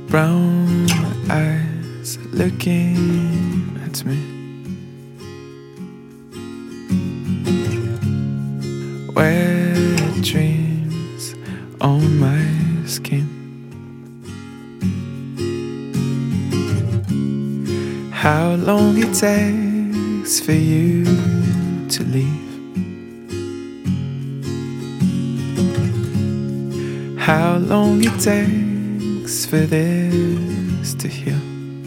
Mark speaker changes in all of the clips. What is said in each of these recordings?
Speaker 1: brown eyes looking at me. Wet dreams on my skin. How long it takes for you to leave. How long it takes for this to heal.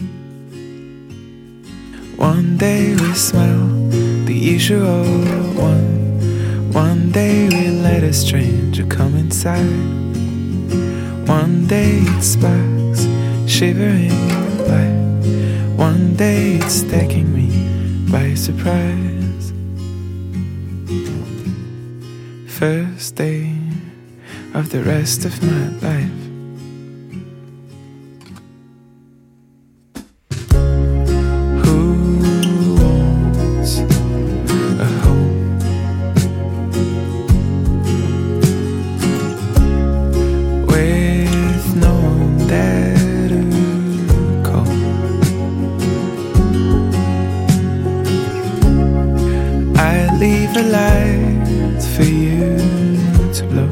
Speaker 1: One day we smell the usual one. One day we let a stranger come inside. One day it sparks shivering light. One day it's taking me by surprise. First day of the rest of my life. Leave a light for you to blow.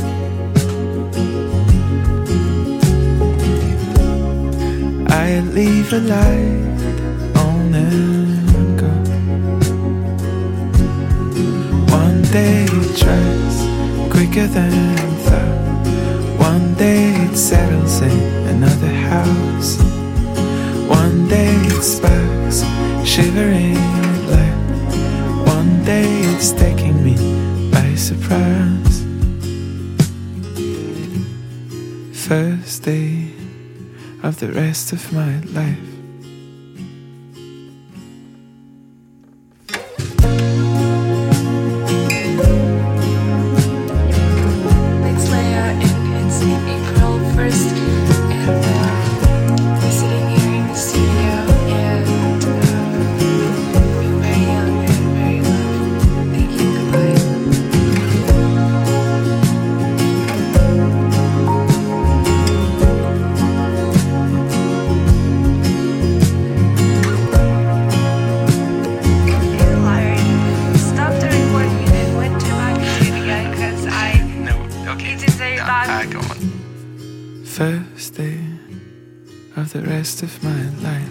Speaker 1: I leave a light on and go. One day it tries quicker than thought. One day it settles in another house. One day it sparks shivering light. One day it's taking me by surprise. First day of the rest of my life.
Speaker 2: It's Leia and it's April 1st, and we're sitting here in the studio, and we're very young and very loved. Thank you, goodbye. Stop the recording and went to my computer again, because need to say that.
Speaker 1: First day of the rest of my life.